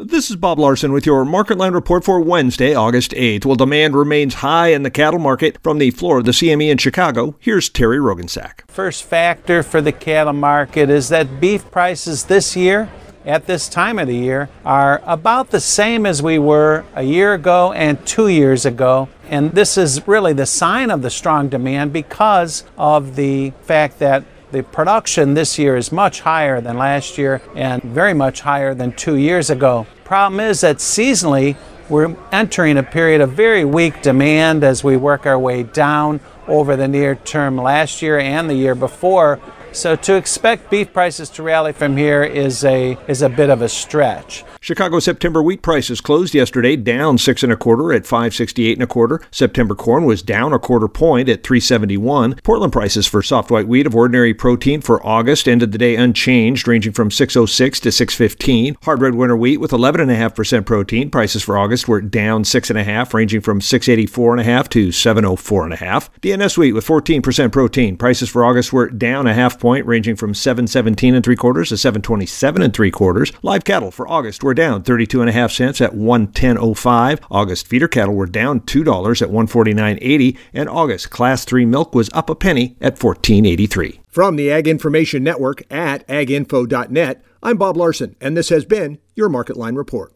This is Bob Larson with your Market Line report for Wednesday, August 8th. Well, demand remains high in the cattle market. From the floor of the CME in Chicago, here's Terry Rogensack. First factor for the cattle market is that beef prices this year, at this time of the year, are about the same as we were a year ago and 2 years ago. And this is really the sign of the strong demand because of the fact that the production this year is much higher than last year and very much higher than 2 years ago. Problem is that seasonally, we're entering a period of very weak demand as we work our way down over the near term last year and the year before. So to expect beef prices to rally from here is a bit of a stretch. Chicago September wheat prices closed yesterday down 6 1/4 at $5.68 1/4. September corn was down 1/4 point at $3.71. Portland prices for soft white wheat of ordinary protein for August ended the day unchanged, ranging from $6.06 to $6.15. Hard red winter wheat with 11.5% protein prices for August were down 6 1/2, ranging from $6.84 1/2 to $7.04 1/2. DNS wheat with 14% protein prices for August were down 1/2 point, ranging from $7.17 3/4 to $7.27 3/4. Live cattle for August were down 32.5 cents at $110.05. August feeder cattle were down $2 at $149.80, and August Class 3 milk was up a penny at $14.83. From the Ag Information Network at aginfo.net, I'm Bob Larson, and this has been your Market Line Report.